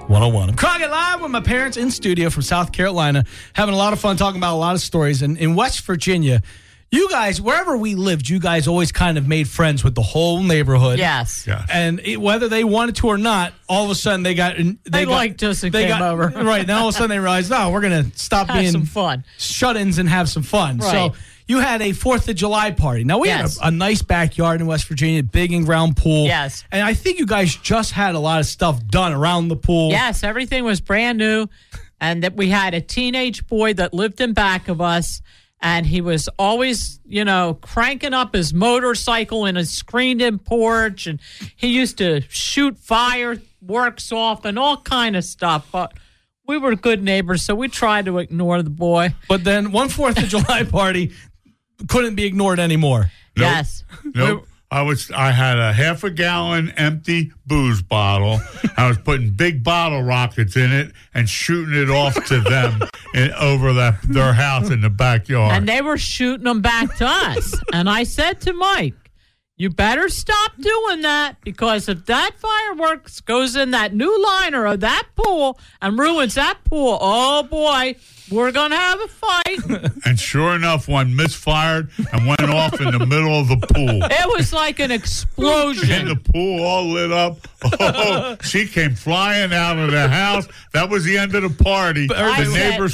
101. I'm Crockett Live with my parents in studio from South Carolina, having a lot of fun talking about a lot of stories. And in West Virginia, you guys, wherever we lived, you guys always kind of made friends with the whole neighborhood. Yes. And whether they wanted to or not, all of a sudden they liked us and came over. Right. Now all of a sudden they realized, no, we're going to stop being some fun. Shut-ins and have some fun. Right. So you had a 4th of July party. Now, we had a nice backyard in West Virginia, big in-ground pool. Yes. And I think you guys just had a lot of stuff done around the pool. Yes, everything was brand new. And that we had a teenage boy that lived in back of us. And he was always, cranking up his motorcycle in a screened-in porch. And he used to shoot fireworks off and all kind of stuff. But we were good neighbors, so we tried to ignore the boy. But then one 4th of July party couldn't be ignored anymore. Nope. Yes. Nope. I had a half a gallon empty booze bottle. I was putting big bottle rockets in it and shooting it off to them over their house in the backyard. And they were shooting them back to us. And I said to Mike, you better stop doing that, because if that fireworks goes in that new liner of that pool and ruins that pool, oh boy, we're going to have a fight. And sure enough, one misfired and went off in the middle of the pool. It was like an explosion. And the pool all lit up. Oh, she came flying out of the house. That was the end of the party. The neighbors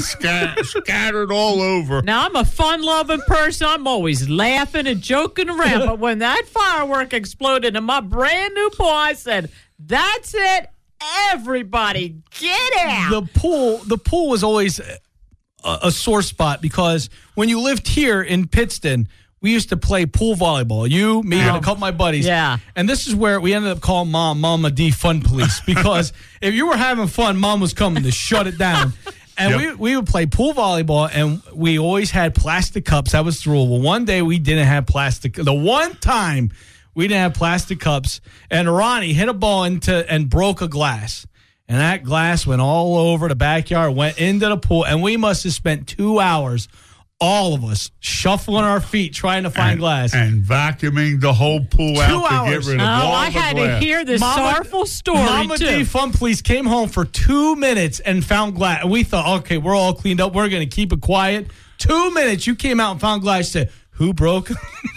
scattered all over. Now, I'm a fun-loving person. I'm always laughing and joking around. But when that firework exploded in my brand-new pool, I said, that's it. Everybody, get out. The pool was always a sore spot, because when you lived here in Pittston, we used to play pool volleyball. You, me, and a couple of my buddies. Yeah. And this is where we ended up calling Mama D Fun Police, because if you were having fun, Mom was coming to shut it down. And we would play pool volleyball, and we always had plastic cups. That was the rule. Well, one day we didn't have plastic. The one time we didn't have plastic cups, and Ronnie hit a ball and broke a glass. And that glass went all over the backyard, went into the pool, and we must have spent 2 hours, all of us, shuffling our feet trying to find glass. And vacuuming the whole pool out to get rid of all the glass. I had to hear this sorrowful story, Mama D Fun Police came home for 2 minutes and found glass. We thought, okay, we're all cleaned up. We're going to keep it quiet. 2 minutes, you came out and found glass. Said, who broke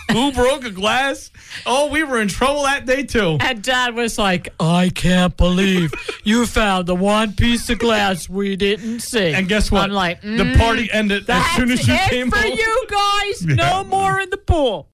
a glass? Oh, we were in trouble that day, too. And Dad was like, I can't believe you found the one piece of glass we didn't see. And guess what? I'm like, the party ended as soon as you came home. That's it for you guys. No more in the pool.